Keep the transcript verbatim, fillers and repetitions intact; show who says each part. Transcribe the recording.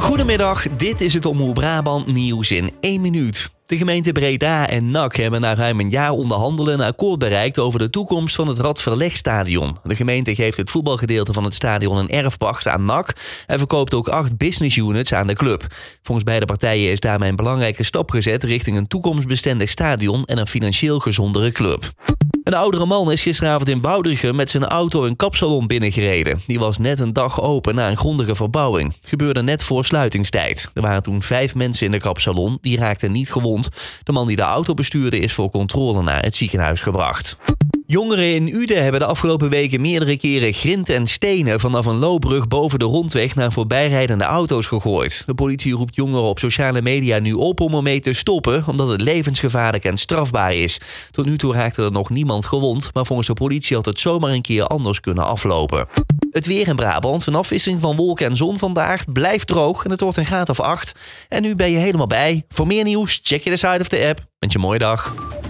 Speaker 1: Goedemiddag, dit is het Omroep Brabant nieuws in één minuut. De gemeente Breda en N A C hebben na ruim een jaar onderhandelen een akkoord bereikt over de toekomst van het Radverlegstadion. De gemeente geeft het voetbalgedeelte van het stadion een erfpacht aan N A C en verkoopt ook acht business units aan de club. Volgens beide partijen is daarmee een belangrijke stap gezet richting een toekomstbestendig stadion en een financieel gezondere club. Een oudere man is gisteravond in Boudrichem met zijn auto een kapsalon binnengereden. Die was net een dag open na een grondige verbouwing. Het gebeurde net voor sluitingstijd. Er waren toen vijf mensen in de kapsalon, die raakten niet gewond. De man die de auto bestuurde is voor controle naar het ziekenhuis gebracht. Jongeren in Uden hebben de afgelopen weken meerdere keren grind en stenen vanaf een loopbrug boven de rondweg naar voorbijrijdende auto's gegooid. De politie roept jongeren op sociale media nu op om ermee te stoppen, omdat het levensgevaarlijk en strafbaar is. Tot nu toe raakte er nog niemand gewond, maar volgens de politie had het zomaar een keer anders kunnen aflopen. Het weer in Brabant, een afwisseling van wolken en zon vandaag, blijft droog en het wordt een graad of acht. En nu ben je helemaal bij. Voor meer nieuws, check je de site of de app. Wens je een mooie dag.